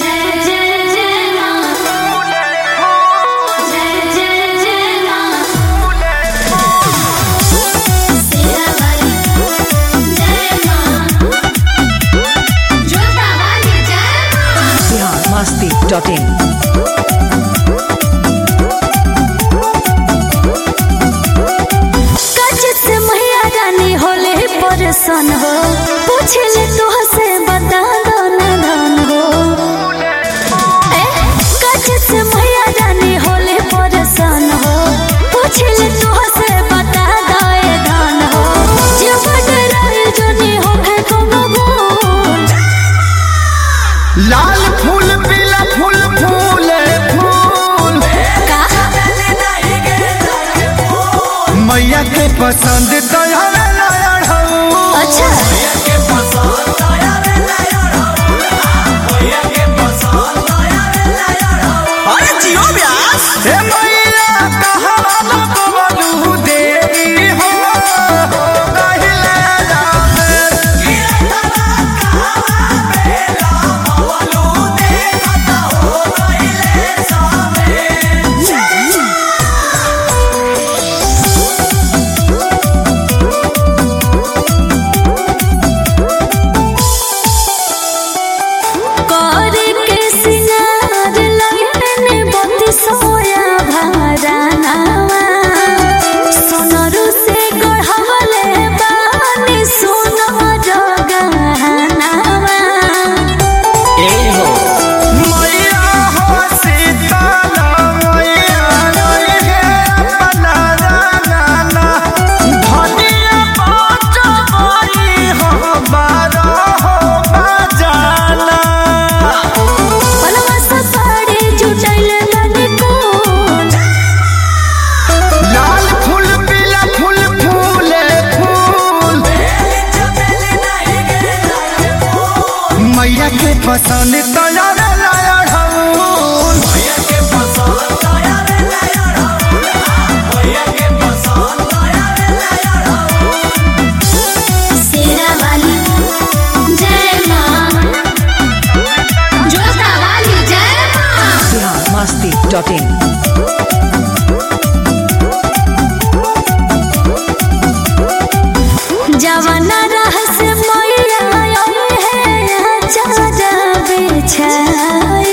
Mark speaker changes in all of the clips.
Speaker 1: masti.in
Speaker 2: परेशान हो पूछले तो से बता दो ना धन हो कच्चे से मैया जानी होले परेशान हो पूछले तो से बता दो ए धन हो जब डराई जनी हो है कोनो भूल
Speaker 3: लाल फूल पीला फूल फूले फूल
Speaker 2: का
Speaker 3: मैया के पसंद तो
Speaker 2: अच्छा
Speaker 3: अरे जियो व्यास हे मैया कहां बोलू देवी हो कहले जावे बोलू देवी हो कहले जावे
Speaker 2: सोया भरानावा सोनरू से गढ़वले बानी सोना जगहनावा
Speaker 3: ए हो मैया हो सीताला मैया रे अपना जाना धनिया बात बड़ी हो बारा हो बजाना
Speaker 2: पलवा से साड़ी जुटाइले
Speaker 3: मैया के पसंद तो यार लाया ढाऊन मैया के पसंद तो यार लाया ढाऊन मैया के पसंद तो यार लाया ढाऊन
Speaker 2: सेरा वाली जय मां जोता वाली जय मां
Speaker 1: masti.in
Speaker 2: जवाना रहस्य मैया है चाचा बिछाए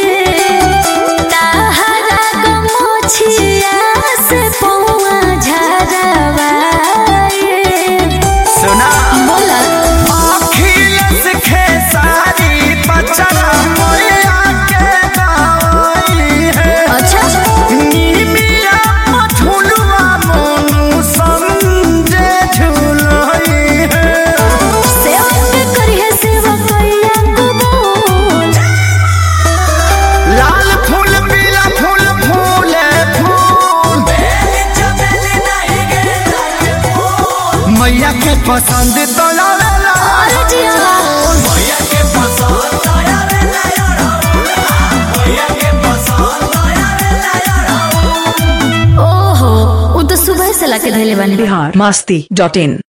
Speaker 2: ताहरा गमछिया से पौआ झरवाए
Speaker 3: सुना
Speaker 2: बोला
Speaker 3: अखिलेश खेसारी बचना मैया के गाई है
Speaker 2: अच्छा
Speaker 3: नीमिया मठुलवा मोनू समझे झुलाई है
Speaker 2: सेवा करिए सेवा कैया कबूल
Speaker 3: लाल फूल पीला फूल फूले फूल मैया के पसंद तो लाला
Speaker 2: अरे जिया
Speaker 3: मैया के पसंद तो मैया के पसंद तो
Speaker 2: ओहो वो तो सुबह से लाके धैले बानी
Speaker 1: masti.in